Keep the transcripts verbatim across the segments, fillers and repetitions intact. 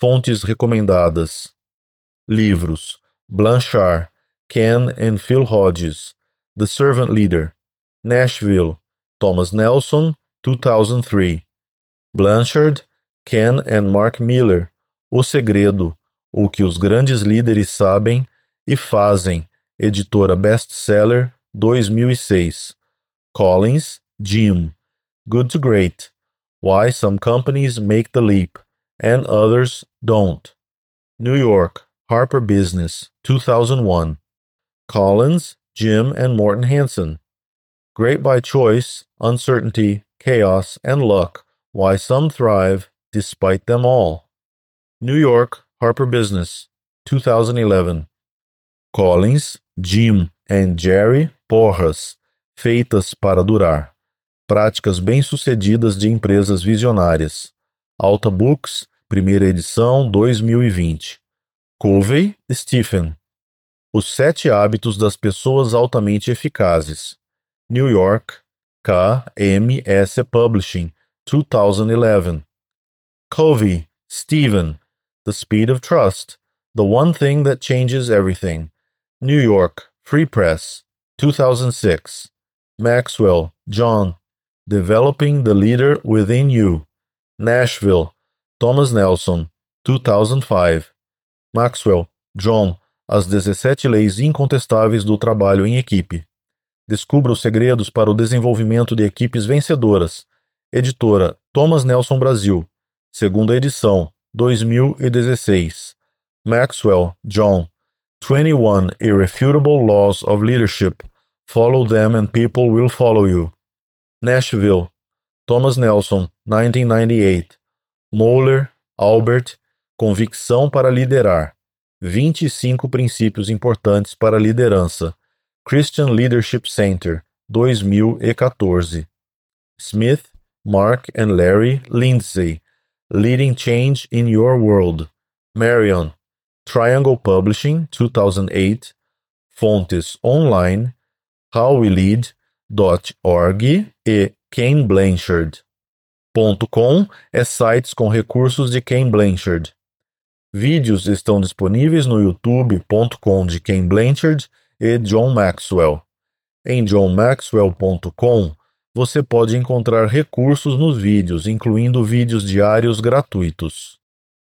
Fontes recomendadas. Livros: Blanchard, Ken and Phil Hodges, The Servant Leader. Nashville, Thomas Nelson, two thousand three. Blanchard, Ken and Mark Miller, O Segredo, o que os grandes líderes sabem e fazem, editora Bestseller, dois mil e seis. Collins, Jim, Good to Great, Why Some Companies Make the Leap, and Others Don't. New York, Harper Business, two thousand one. Collins, Jim and Morton Hansen, Great by Choice, Uncertainty, Chaos, and Luck, Why Some Thrive, Despite Them All. New York, Harper Business, two thousand eleven. Collins, Jim and Jerry Porras, Feitas para Durar. Práticas bem-sucedidas de empresas visionárias. Alta Books, primeira edição, dois mil e vinte. Covey, Stephen. Os Sete Hábitos das Pessoas Altamente Eficazes. New York, K M S Publishing, two thousand eleven. Covey, Stephen. The Speed of Trust, The One Thing That Changes Everything. New York, Free Press, two thousand six. Maxwell, John. Developing the Leader Within You. Nashville, Thomas Nelson, two thousand five. Maxwell, John. As dezessete Leis Incontestáveis do Trabalho em Equipe. Descubra os segredos para o desenvolvimento de equipes vencedoras. Editora Thomas Nelson Brasil. Segunda edição, dois mil e dezesseis. Maxwell, John. twenty-one Irrefutable Laws of Leadership. Follow them and people will follow you. Nashville, Thomas Nelson, nineteen ninety-eight. Moeller, Albert. Convicção para liderar. vinte e cinco princípios importantes para a liderança. Christian Leadership Center, dois mil e quatorze. Smith, Mark and Larry Lindsay. Leading Change in Your World. Marion, Triangle Publishing, two thousand eight. Fontes online, how we lead dot org e Ken Blanchard ponto com é sites com recursos de Ken Blanchard. Vídeos estão disponíveis no youtube ponto com de Ken Blanchard e John Maxwell. Em john maxwell ponto com você pode encontrar recursos nos vídeos, incluindo vídeos diários gratuitos.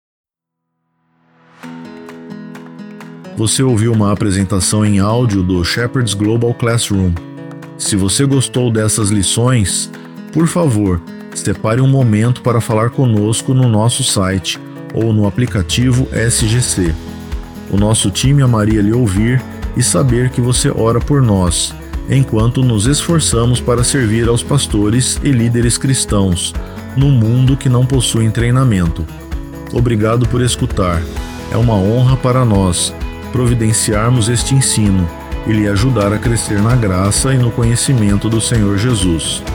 Você ouviu uma apresentação em áudio do Shepherd's Global Classroom. Se você gostou dessas lições, por favor, separe um momento para falar conosco no nosso site ou no aplicativo S G C. O nosso time amaria lhe ouvir e saber que você ora por nós, enquanto nos esforçamos para servir aos pastores e líderes cristãos no mundo que não possuem treinamento. Obrigado por escutar. É uma honra para nós providenciarmos este ensino e lhe ajudar a crescer na graça e no conhecimento do Senhor Jesus.